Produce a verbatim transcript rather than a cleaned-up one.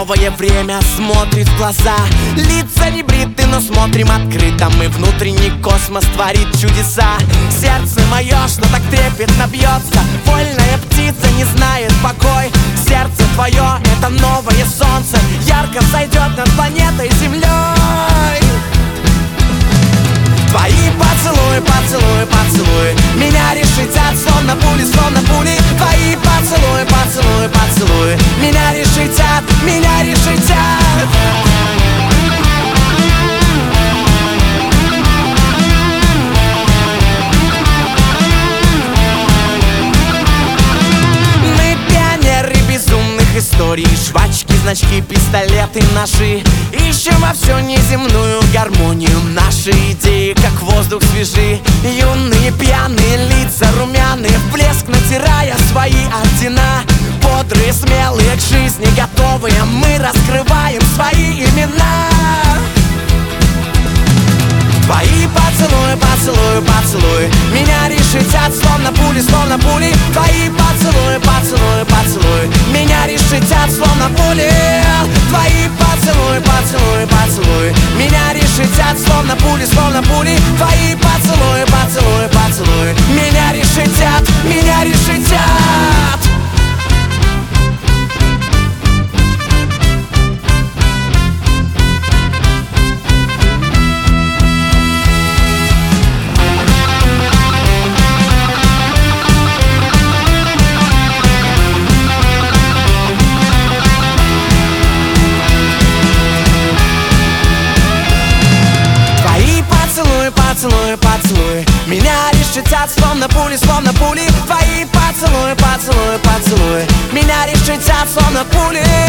новое время смотрит в глаза. Лица не бриты, но смотрим открыто. Мы внутренний космос творит чудеса. Сердце мое, что так трепетно бьется, вольная птица не знает покой. Сердце твое — это новое солнце, ярко взойдет над планетой Землей. Твои поцелуи, поцелуи, поцелуи меня решетят, словно пули, словно пули. Твои поцелуи, поцелуи, поцелуи меня решетят, меня решетят. Мы пионеры безумных историй, жвачки, значки, пистолеты, ножи. Ищем во все неземную гармонию. Наши идеи, как воздух, свежи. Юные пьяные лица, румяные в блеск, натирая свои ордена. Бодрые, смелые, к жизни готовые, мы раскрываем свои имена. Твои поцелуи, поцелуи, поцелуи меня решетят, словно пули, словно пули. Твои поцелуи, поцелуи, поцелуи меня решетят, словно пули. Твои поцелуи, поцелуи, поцелуи меня решетят, словно пули, словно пули. Твои поцелуи, поцелуи, поцелуи меня решетят, меня решетят. Поцелуи, поцелуи меня решетят, словно пули, словно пули. Твои поцелуи, поцелуи, поцелуи меня решетят, словно пули.